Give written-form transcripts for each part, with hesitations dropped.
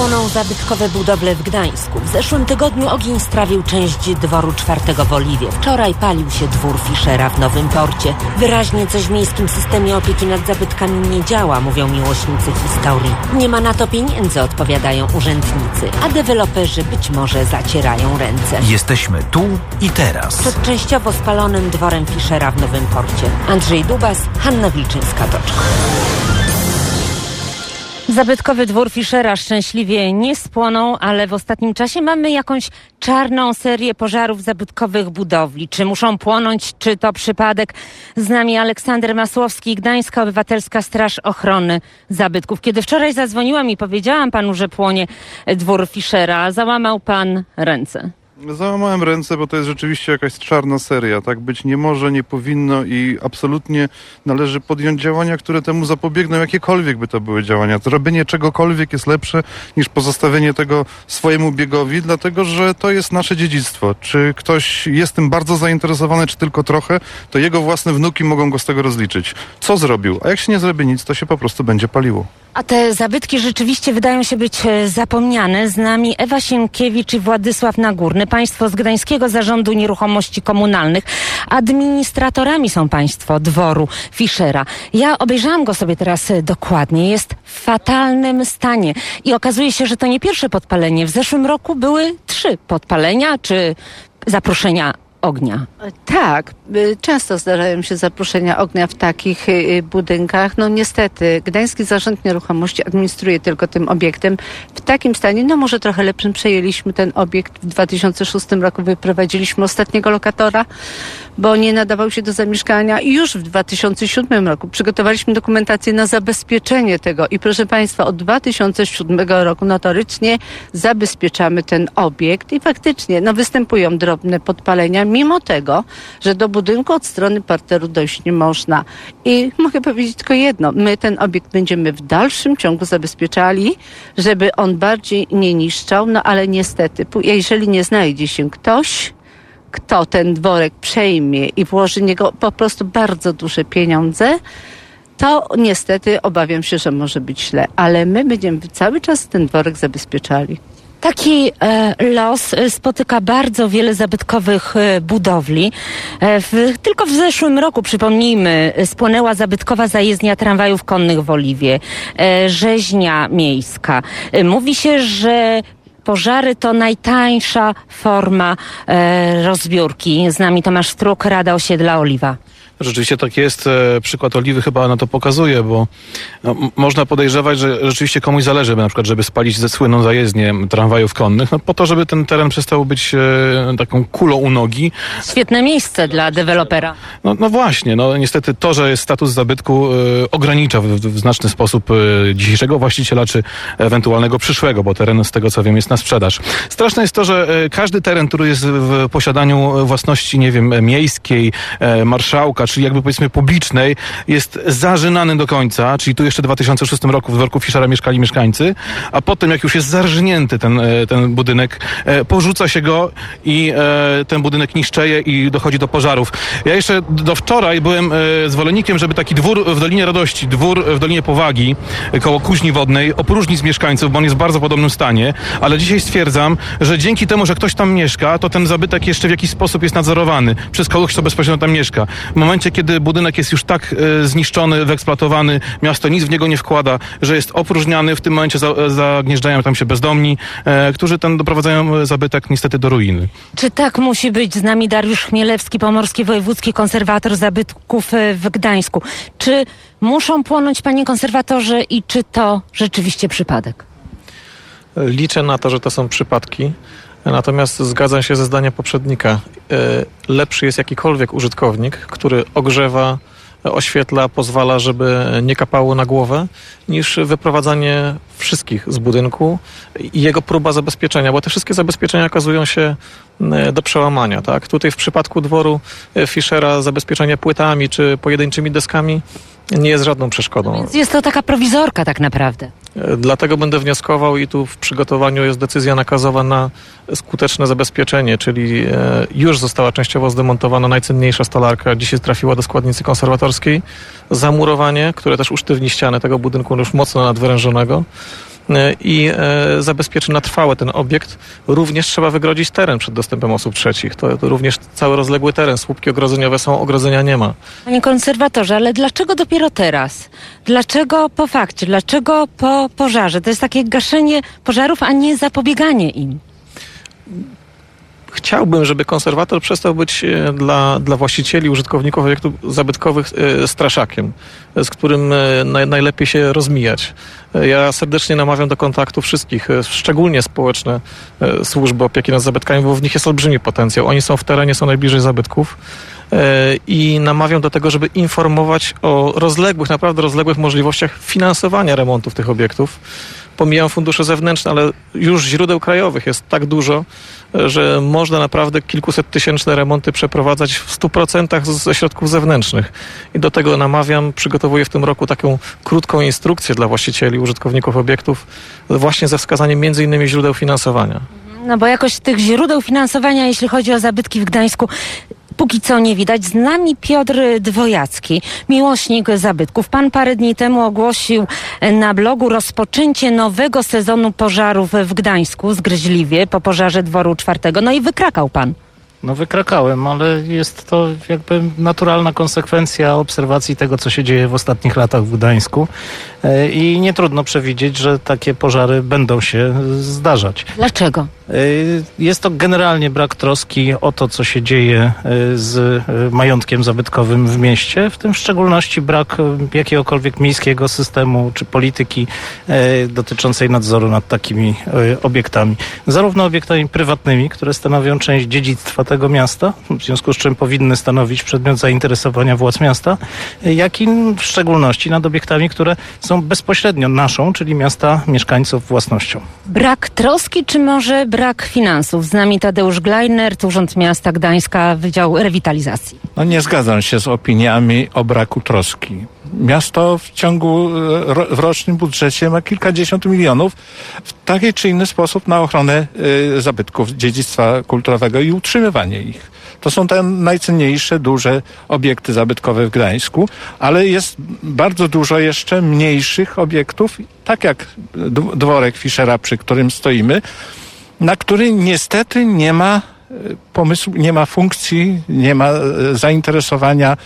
Płoną zabytkowe budowle w Gdańsku. W zeszłym tygodniu ogień strawił część dworu 4 w Oliwie. Wczoraj palił się dwór Fischera w Nowym Porcie. Wyraźnie coś w miejskim systemie opieki nad zabytkami nie działa, mówią miłośnicy historii. Nie ma na to pieniędzy, odpowiadają urzędnicy, a deweloperzy być może zacierają ręce. Jesteśmy tu i teraz. Przed częściowo spalonym dworem Fischera w Nowym Porcie. Andrzej Dubas, Hanna Wilczyńska-Toczka. Zabytkowy dwór Fischera szczęśliwie nie spłonął, ale w ostatnim czasie mamy jakąś czarną serię pożarów zabytkowych budowli. Czy muszą płonąć, czy to przypadek? Z nami Aleksander Masłowski, Gdańska Obywatelska Straż Ochrony Zabytków. Kiedy wczoraj zadzwoniłam i powiedziałam panu, że płonie dwór Fischera, załamał pan ręce. Załamałem ręce, bo to jest rzeczywiście jakaś czarna seria. Tak być nie może, nie powinno i absolutnie należy podjąć działania, które temu zapobiegną, jakiekolwiek by to były działania. To robienie czegokolwiek jest lepsze niż pozostawienie tego swojemu biegowi, dlatego że to jest nasze dziedzictwo. Czy ktoś jest tym bardzo zainteresowany, czy tylko trochę, to jego własne wnuki mogą go z tego rozliczyć. Co zrobił? A jak się nie zrobi nic, to się po prostu będzie paliło. A te zabytki rzeczywiście wydają się być zapomniane. Z nami Ewa Sienkiewicz i Władysław Nagórny. Państwo z Gdańskiego Zarządu Nieruchomości Komunalnych. Administratorami są państwo dworu Fischera. Ja obejrzałam go sobie teraz dokładnie. Jest w fatalnym stanie. I okazuje się, że to nie pierwsze podpalenie. W zeszłym roku były 3 podpalenia czy zaproszenia ognia. Tak, często zdarzają się zaproszenia ognia w takich budynkach. No niestety, Gdański Zarząd Nieruchomości administruje tylko tym obiektem. W takim stanie, no może trochę lepszym, przejęliśmy ten obiekt. W 2006 roku wyprowadziliśmy ostatniego lokatora, bo nie nadawał się do zamieszkania. I już w 2007 roku przygotowaliśmy dokumentację na zabezpieczenie tego. I proszę Państwa, od 2007 roku notorycznie zabezpieczamy ten obiekt i faktycznie występują drobne podpalenia, mimo tego, że do budynku od strony parteru dojść nie można. I mogę powiedzieć tylko jedno. My ten obiekt będziemy w dalszym ciągu zabezpieczali, żeby on bardziej nie niszczał. No ale niestety, jeżeli nie znajdzie się ktoś, kto ten dworek przejmie i włoży w niego po prostu bardzo duże pieniądze, to niestety obawiam się, że może być źle. Ale my będziemy cały czas ten dworek zabezpieczali. Taki los spotyka bardzo wiele zabytkowych budowli. Tylko w zeszłym roku, przypomnijmy, spłonęła zabytkowa zajezdnia tramwajów konnych w Oliwie, rzeźnia miejska. Mówi się, że pożary to najtańsza forma rozbiórki. Z nami Tomasz Struk, Rada Osiedla Oliwa. Rzeczywiście tak jest. Przykład Oliwy chyba na to pokazuje, bo można podejrzewać, że rzeczywiście komuś zależy, na przykład, żeby spalić słynną zajezdnię tramwajów konnych, po to, żeby ten teren przestał być taką kulą u nogi. Świetne miejsce dla dewelopera. No właśnie, niestety to, że jest status zabytku, ogranicza w znaczny sposób dzisiejszego właściciela, czy ewentualnego przyszłego, bo teren, z tego co wiem, jest na sprzedaż. Straszne jest to, że każdy teren, który jest w posiadaniu własności, nie wiem, miejskiej, marszałka, czyli jakby powiedzmy publicznej, jest zarzynany do końca, czyli tu jeszcze w 2006 roku w dworku Fischera mieszkali mieszkańcy, a potem jak już jest zarżnięty ten budynek, porzuca się go i ten budynek niszczeje i dochodzi do pożarów. Ja jeszcze do wczoraj byłem zwolennikiem, żeby taki dwór w Dolinie Radości, dwór w Dolinie Powagi, koło Kuźni Wodnej, opróżnić z mieszkańców, bo on jest w bardzo podobnym stanie, ale dzisiaj stwierdzam, że dzięki temu, że ktoś tam mieszka, to ten zabytek jeszcze w jakiś sposób jest nadzorowany przez kogoś, kto bezpośrednio tam mieszka. W momencie, kiedy budynek jest już tak zniszczony, wyeksploatowany, miasto nic w niego nie wkłada, że jest opróżniany, w tym momencie zagnieżdżają tam się bezdomni, którzy doprowadzają zabytek niestety do ruiny. Czy tak musi być? Z nami Dariusz Chmielewski, Pomorski Wojewódzki Konserwator Zabytków w Gdańsku. Czy muszą płonąć, panie konserwatorze, i czy to rzeczywiście przypadek? Liczę na to, że to są przypadki. Natomiast zgadzam się ze zdaniem poprzednika. Lepszy jest jakikolwiek użytkownik, który ogrzewa, oświetla, pozwala, żeby nie kapało na głowę, niż wyprowadzanie wszystkich z budynku i jego próba zabezpieczenia, bo te wszystkie zabezpieczenia okazują się do przełamania. Tak? Tutaj w przypadku dworu Fischera zabezpieczenie płytami czy pojedynczymi deskami nie jest żadną przeszkodą. Więc jest to taka prowizorka tak naprawdę. Dlatego będę wnioskował i tu w przygotowaniu jest decyzja nakazowa na skuteczne zabezpieczenie, czyli już została częściowo zdemontowana najcenniejsza stolarka, dzisiaj trafiła do składnicy konserwatorskiej, zamurowanie, które też usztywni ścianę tego budynku już mocno nadwyrężonego. i zabezpieczy na trwałe ten obiekt, również trzeba wygrodzić teren przed dostępem osób trzecich. To również cały rozległy teren, słupki ogrodzeniowe są, ogrodzenia nie ma. Panie konserwatorze, ale dlaczego dopiero teraz? Dlaczego po fakcie? Dlaczego po pożarze? To jest takie gaszenie pożarów, a nie zapobieganie im. Chciałbym, żeby konserwator przestał być dla właścicieli, użytkowników obiektów zabytkowych straszakiem, z którym najlepiej się rozmijać. Ja serdecznie namawiam do kontaktu wszystkich, szczególnie społeczne służby opieki nad zabytkami, bo w nich jest olbrzymi potencjał. Oni są w terenie, są najbliżej zabytków i namawiam do tego, żeby informować o naprawdę rozległych możliwościach finansowania remontów tych obiektów. Pomijam fundusze zewnętrzne, ale już źródeł krajowych jest tak dużo, że można naprawdę kilkusettysięczne remonty przeprowadzać w 100% ze środków zewnętrznych. I do tego namawiam, przygotowuję w tym roku taką krótką instrukcję dla właścicieli, użytkowników obiektów, właśnie ze wskazaniem m.in. źródeł finansowania. No bo jakoś tych źródeł finansowania, jeśli chodzi o zabytki w Gdańsku, póki co nie widać. Z nami Piotr Dwojacki, miłośnik zabytków. Pan parę dni temu ogłosił na blogu rozpoczęcie nowego sezonu pożarów w Gdańsku, zgryźliwie, po pożarze Dworu 4. No i wykrakał pan. No wykrakałem, ale jest to jakby naturalna konsekwencja obserwacji tego, co się dzieje w ostatnich latach w Gdańsku i nie trudno przewidzieć, że takie pożary będą się zdarzać. Dlaczego? Jest to generalnie brak troski o to, co się dzieje z majątkiem zabytkowym w mieście, w tym w szczególności brak jakiegokolwiek miejskiego systemu czy polityki dotyczącej nadzoru nad takimi obiektami. Zarówno obiektami prywatnymi, które stanowią część dziedzictwa tego miasta, w związku z czym powinny stanowić przedmiot zainteresowania władz miasta, jak i w szczególności nad obiektami, które są bezpośrednio naszą, czyli miasta, mieszkańców własnością. Brak troski, czy może brak finansów? Z nami Tadeusz Glajnert, Urząd Miasta Gdańska, Wydział Rewitalizacji. No nie zgadzam się z opiniami o braku troski. Miasto w rocznym budżecie ma kilkadziesiąt milionów w taki czy inny sposób na ochronę zabytków dziedzictwa kulturowego i utrzymywanie ich. To są te najcenniejsze, duże obiekty zabytkowe w Gdańsku, ale jest bardzo dużo jeszcze mniejszych obiektów, tak jak dworek Fischera, przy którym stoimy, na który niestety nie ma pomysłu, nie ma funkcji, nie ma zainteresowania,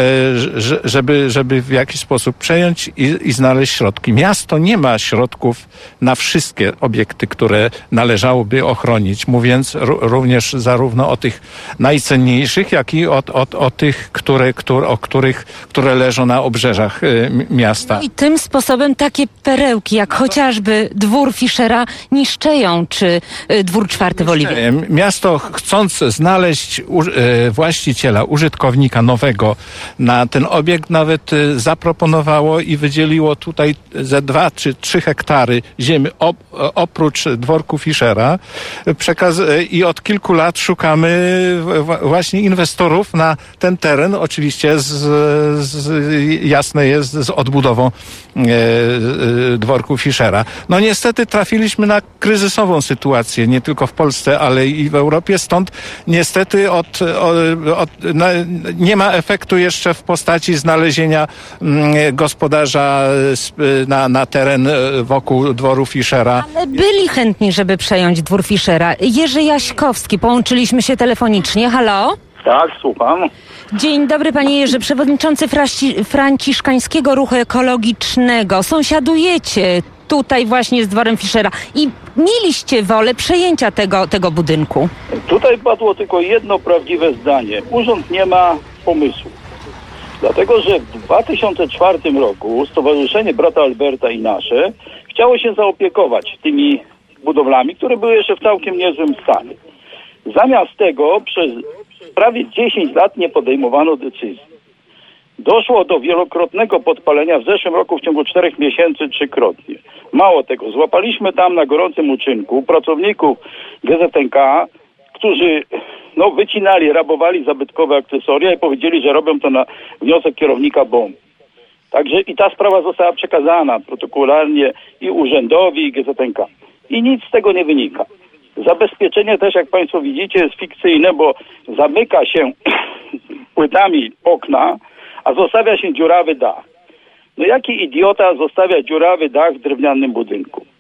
żeby w jakiś sposób przejąć i znaleźć środki. Miasto nie ma środków na wszystkie obiekty, które należałoby ochronić, mówiąc również zarówno o tych najcenniejszych, jak i o tych, które leżą na obrzeżach miasta. No i tym sposobem takie perełki, jak chociażby dwór Fischera, niszczeją, czy dwór 4 w Oliwie. Miasto, chcąc znaleźć właściciela, użytkownika nowego na ten obiekt, nawet zaproponowało i wydzieliło tutaj ze 2 czy 3 hektary ziemi oprócz dworku Fischera. I od kilku lat szukamy właśnie inwestorów na ten teren. Oczywiście jasne jest z odbudową dworku Fischera. No niestety trafiliśmy na kryzysową sytuację, nie tylko w Polsce, ale i w Europie. Stąd niestety nie ma efektu jeszcze w postaci znalezienia gospodarza na teren wokół dworu Fischera. Ale byli chętni, żeby przejąć dwór Fischera. Jerzy Jaśkowski, połączyliśmy się telefonicznie. Halo? Tak, słucham. Dzień dobry, panie Jerzy, przewodniczący Franciszkańskiego Ruchu Ekologicznego. Sąsiadujecie tutaj właśnie z dworem Fischera i mieliście wolę przejęcia tego budynku. Tutaj padło tylko jedno prawdziwe zdanie. Urząd nie ma pomysłu. Dlatego, że w 2004 roku Stowarzyszenie Brata Alberta i nasze chciało się zaopiekować tymi budowlami, które były jeszcze w całkiem niezłym stanie. Zamiast tego przez prawie 10 lat nie podejmowano decyzji. Doszło do wielokrotnego podpalenia w zeszłym roku w ciągu 4 miesięcy 3-krotnie. Mało tego, złapaliśmy tam na gorącym uczynku pracowników GZNK, którzy wycinali, rabowali zabytkowe akcesoria i powiedzieli, że robią to na wniosek kierownika BOM. Także i ta sprawa została przekazana protokolarnie i urzędowi, i GZNK. I nic z tego nie wynika. Zabezpieczenie też, jak państwo widzicie, jest fikcyjne, bo zamyka się płytami okna, a zostawia się dziurawy dach. No jaki idiota zostawia dziurawy dach w drewnianym budynku?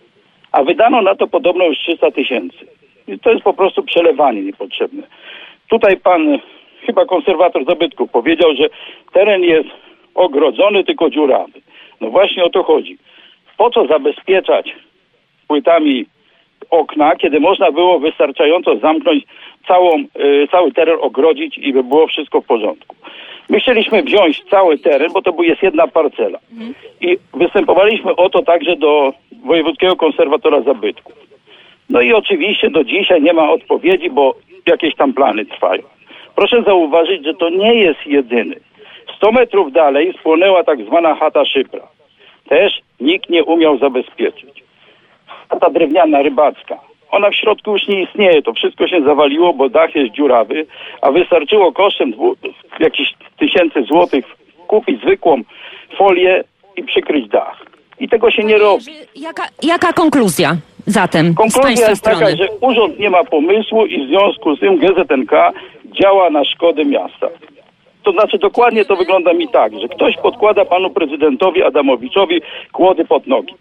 a wydano na to podobno już 300 tysięcy. I to jest po prostu przelewanie niepotrzebne. Tutaj pan, chyba konserwator zabytków, powiedział, że teren jest ogrodzony, tylko dziurawy. No właśnie o to chodzi. Po co zabezpieczać płytami okna, kiedy można było wystarczająco zamknąć cały teren, ogrodzić i by było wszystko w porządku. My chcieliśmy wziąć cały teren, bo to jest jedna parcela. I występowaliśmy o to także do Wojewódzkiego Konserwatora Zabytków. No i oczywiście do dzisiaj nie ma odpowiedzi, bo jakieś tam plany trwają. Proszę zauważyć, że to nie jest jedyny. 100 metrów dalej spłonęła tak zwana chata Szypra. Też nikt nie umiał zabezpieczyć. Chata drewniana rybacka. Ona w środku już nie istnieje. To wszystko się zawaliło, bo dach jest dziurawy, a wystarczyło kosztem jakichś tysięcy złotych kupić zwykłą folię i przykryć dach. I tego się nie robi. Jaka konkluzja zatem Konkluzja jest taka, że urząd nie ma pomysłu i w związku z tym GZNK działa na szkodę miasta. To znaczy dokładnie to wygląda mi tak, że ktoś podkłada panu prezydentowi Adamowiczowi kłody pod nogi.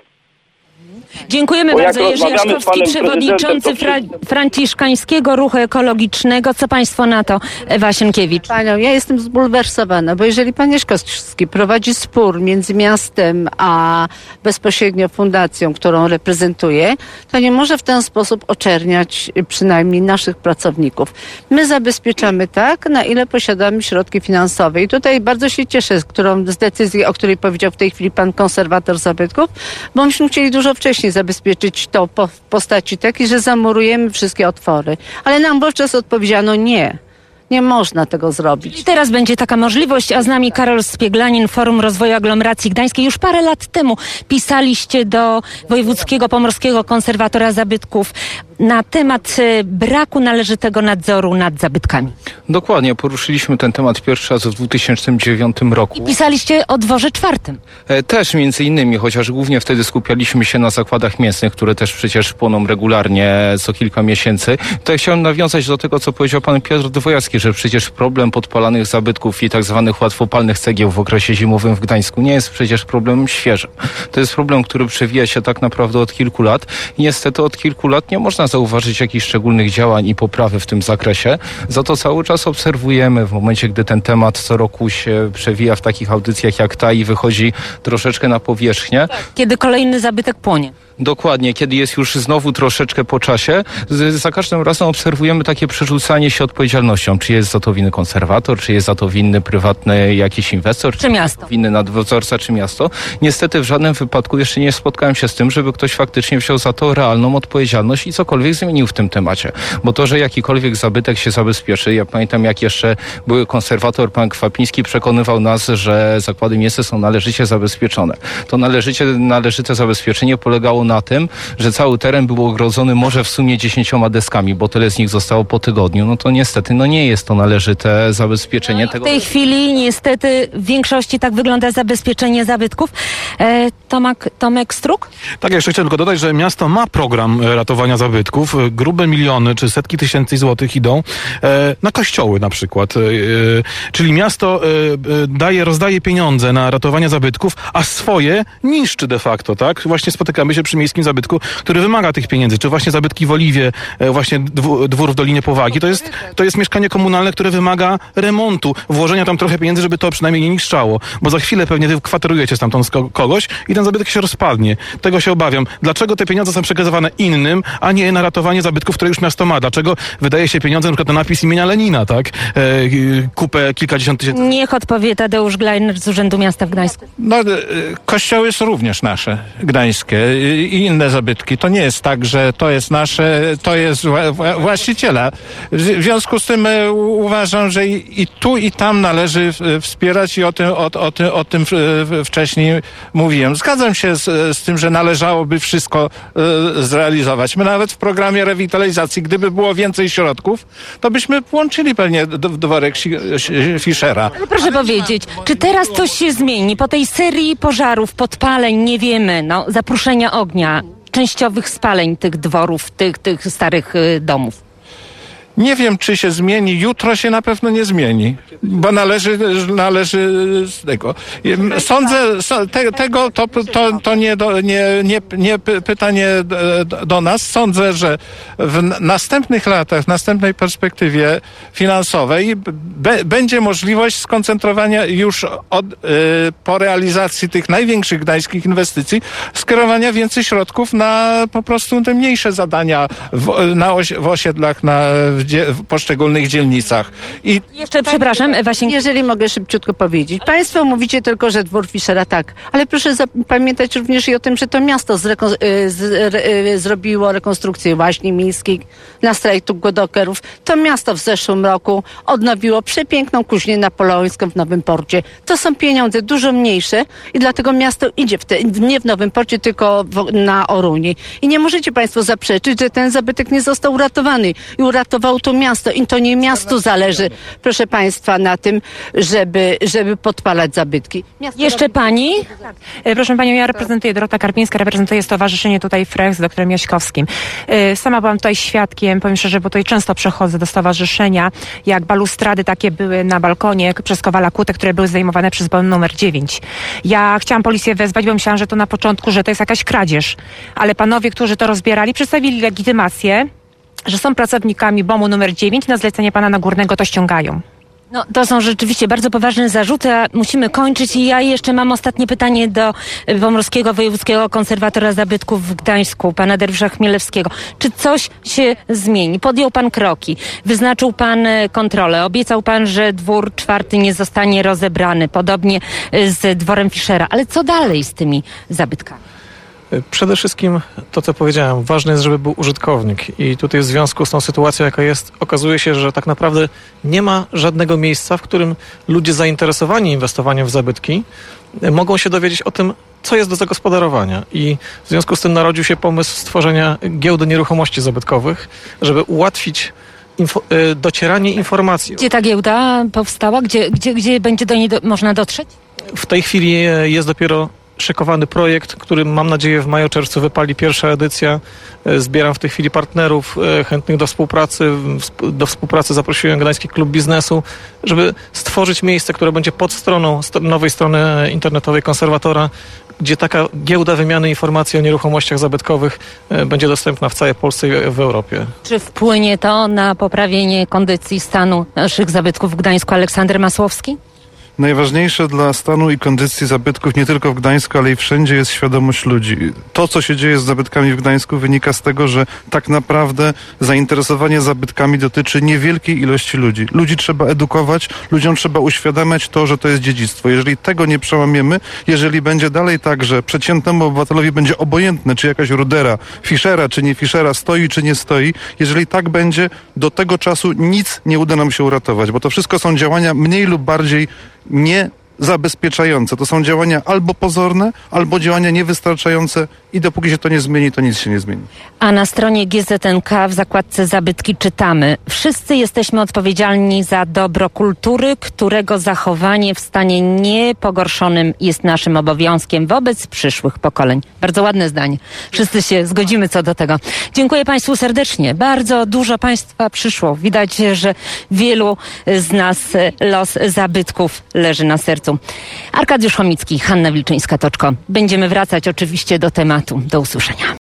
Dziękujemy bardzo. Jerzy Jaśkowski, przewodniczący Franciszkańskiego Ruchu Ekologicznego. Co państwo na to, Ewa Sienkiewicz? Panią, ja jestem zbulwersowana, bo jeżeli pan Jaśkowski prowadzi spór między miastem a bezpośrednio fundacją, którą reprezentuje, to nie może w ten sposób oczerniać przynajmniej naszych pracowników. My zabezpieczamy tak, na ile posiadamy środki finansowe. I tutaj bardzo się cieszę z decyzji, o której powiedział w tej chwili pan konserwator zabytków, bo myśmy chcieli dużo wcześniej zabezpieczyć to w postaci takiej, że zamurujemy wszystkie otwory. Ale nam wówczas odpowiedziano nie. Nie można tego zrobić. I teraz będzie taka możliwość, a z nami Karol Spieglanin, Forum Rozwoju Aglomeracji Gdańskiej. Już parę lat temu pisaliście do Wojewódzkiego Pomorskiego Konserwatora Zabytków na temat braku należytego nadzoru nad zabytkami. Dokładnie, poruszyliśmy ten temat pierwszy raz w 2009 roku. I pisaliście o dworze czwartym. Też między innymi, chociaż głównie wtedy skupialiśmy się na zakładach mięsnych, które też przecież płoną regularnie co kilka miesięcy. Tutaj chciałem nawiązać do tego, co powiedział pan Piotr Dwojacki, że przecież problem podpalanych zabytków i tak zwanych łatwopalnych cegieł w okresie zimowym w Gdańsku nie jest przecież problemem świeżym. To jest problem, który przewija się tak naprawdę od kilku lat i niestety od kilku lat nie można zauważyć jakichś szczególnych działań i poprawy w tym zakresie. Za to cały czas obserwujemy w momencie, gdy ten temat co roku się przewija w takich audycjach jak ta i wychodzi troszeczkę na powierzchnię. Kiedy kolejny zabytek płonie. Dokładnie, kiedy jest już znowu troszeczkę po czasie, za każdym razem obserwujemy takie przerzucanie się odpowiedzialnością. Czy jest za to winny konserwator, czy jest za to winny prywatny jakiś inwestor, czy miasto. Winny nadzorca, czy miasto. Niestety w żadnym wypadku jeszcze nie spotkałem się z tym, żeby ktoś faktycznie wziął za to realną odpowiedzialność i cokolwiek zmienił w tym temacie. Bo to, że jakikolwiek zabytek się zabezpieczy, ja pamiętam jak jeszcze były konserwator pan Kwapiński przekonywał nas, że zakłady mięsne są należycie zabezpieczone. To należyte zabezpieczenie polegało na tym, że cały teren był ogrodzony może w sumie 10 deskami, bo tyle z nich zostało po tygodniu. No to niestety nie jest to należyte zabezpieczenie. W tej chwili niestety w większości tak wygląda zabezpieczenie zabytków. Tomek Struk? Tak, jeszcze chciałem tylko dodać, że miasto ma program ratowania zabytków. Grube miliony czy setki tysięcy złotych idą na kościoły na przykład. Czyli miasto rozdaje pieniądze na ratowanie zabytków, a swoje niszczy de facto, tak? Właśnie spotykamy się przy miejskim zabytku, który wymaga tych pieniędzy. Czy właśnie zabytki w Oliwie, właśnie dwór w Dolinie Powagi. To jest mieszkanie komunalne, które wymaga remontu, włożenia tam trochę pieniędzy, żeby to przynajmniej nie niszczało. Bo za chwilę pewnie wy kwaterujecie stamtąd kogoś i ten zabytek się rozpadnie. Tego się obawiam. Dlaczego te pieniądze są przekazywane innym, a nie na ratowanie zabytków, które już miasto ma? Dlaczego wydaje się pieniądze na przykład na napis imienia Lenina, tak? Kupę kilkadziesiąt tysięcy. Niech odpowie Tadeusz Glajner z Urzędu Miasta w Gdańsku. Kościoły są również nasze, gdańskie i inne zabytki. To nie jest tak, że to jest nasze, to jest właściciela. W związku z tym uważam, że i tu, i tam należy wspierać i o tym wcześniej mówiłem. Zgadzam się z tym, że należałoby wszystko zrealizować. My nawet w programie rewitalizacji, gdyby było więcej środków, to byśmy włączyli pewnie dworek Fischera. Ale proszę powiedzieć, czy teraz coś się zmieni? Po tej serii pożarów, podpaleń, nie wiemy, zapruszenia ognia, częściowych spaleń tych dworów, tych starych domów. Nie wiem, czy się zmieni. Jutro się na pewno nie zmieni, bo należy z tego. Sądzę, to nie pytanie do nas. Sądzę, że w następnych latach, w następnej perspektywie finansowej będzie możliwość skoncentrowania już po realizacji tych największych gdańskich inwestycji, skierowania więcej środków na po prostu te mniejsze zadania w osiedlach, w poszczególnych dzielnicach. I jeszcze, przepraszam, Ewa Sienkiewicz. Jeżeli mogę szybciutko powiedzieć. Państwo mówicie tylko, że dwór Fischera tak, ale proszę pamiętać również i o tym, że to miasto zrobiło rekonstrukcję łaźni miejskich na strajku głodokerów. To miasto w zeszłym roku odnowiło przepiękną kuźnię napoleońską w Nowym Porcie. To są pieniądze dużo mniejsze i dlatego miasto idzie nie w Nowym Porcie, tylko na Oruni. I nie możecie państwo zaprzeczyć, że ten zabytek nie został uratowany. I uratowało to miasto. I to nie miastu zależy, proszę państwa, na tym, żeby podpalać zabytki. Jeszcze pani? Proszę panią, ja reprezentuję, Dorota Karpińska, reprezentuję stowarzyszenie tutaj FREH z doktorem Jaśkowskim. Sama byłam tutaj świadkiem, powiem szczerze, bo tutaj często przechodzę do stowarzyszenia, jak balustrady takie były na balkonie przez Kowala Kutę, które były zdejmowane przez balon numer 9. Ja chciałam policję wezwać, bo myślałam, że to na początku, że to jest jakaś kradzież. Ale panowie, którzy to rozbierali, przedstawili legitymację, że są pracownikami BOM-u numer 9, na zlecenie pana Nagórnego to ściągają. No, to są rzeczywiście bardzo poważne zarzuty, a musimy kończyć i ja jeszcze mam ostatnie pytanie do Pomorskiego Wojewódzkiego Konserwatora Zabytków w Gdańsku, pana Dariusza Chmielewskiego. Czy coś się zmieni? Podjął pan kroki, wyznaczył pan kontrolę, obiecał pan, że dwór 4 nie zostanie rozebrany, podobnie z dworem Fischera. Ale co dalej z tymi zabytkami? Przede wszystkim to, co powiedziałem, ważne jest, żeby był użytkownik i tutaj w związku z tą sytuacją, jaka jest, okazuje się, że tak naprawdę nie ma żadnego miejsca, w którym ludzie zainteresowani inwestowaniem w zabytki mogą się dowiedzieć o tym, co jest do zagospodarowania. I w związku z tym narodził się pomysł stworzenia giełdy nieruchomości zabytkowych, żeby ułatwić docieranie informacji. Gdzie ta giełda powstała? Gdzie będzie do niej można dotrzeć? W tej chwili jest dopiero szykowany projekt, który mam nadzieję w maju, czerwcu wypali pierwsza edycja. Zbieram w tej chwili partnerów chętnych do współpracy. Do współpracy zaprosiłem Gdański Klub Biznesu, żeby stworzyć miejsce, które będzie pod stroną nowej strony internetowej konserwatora, gdzie taka giełda wymiany informacji o nieruchomościach zabytkowych będzie dostępna w całej Polsce i w Europie. Czy wpłynie to na poprawienie kondycji stanu naszych zabytków w Gdańsku? Aleksander Masłowski? Najważniejsze dla stanu i kondycji zabytków nie tylko w Gdańsku, ale i wszędzie jest świadomość ludzi. To, co się dzieje z zabytkami w Gdańsku, wynika z tego, że tak naprawdę zainteresowanie zabytkami dotyczy niewielkiej ilości ludzi. Ludzi trzeba edukować, ludziom trzeba uświadamiać to, że to jest dziedzictwo. Jeżeli tego nie przełamiemy, jeżeli będzie dalej tak, że przeciętnemu obywatelowi będzie obojętne, czy jakaś rudera, Fischera, czy nie Fischera, stoi, czy nie stoi, jeżeli tak będzie, do tego czasu nic nie uda nam się uratować, bo to wszystko są działania mniej lub bardziej niezabezpieczające. To są działania albo pozorne, albo działania niewystarczające i dopóki się to nie zmieni, to nic się nie zmieni. A na stronie GZNK w zakładce zabytki czytamy: wszyscy jesteśmy odpowiedzialni za dobro kultury, którego zachowanie w stanie niepogorszonym jest naszym obowiązkiem wobec przyszłych pokoleń. Bardzo ładne zdanie. Wszyscy się zgodzimy co do tego. Dziękuję państwu serdecznie. Bardzo dużo państwa przyszło. Widać, że wielu z nas los zabytków leży na sercu. Arkadiusz Chomicki, Hanna Wilczyńska-Toczko. Będziemy wracać oczywiście do tematu. Do usłyszenia.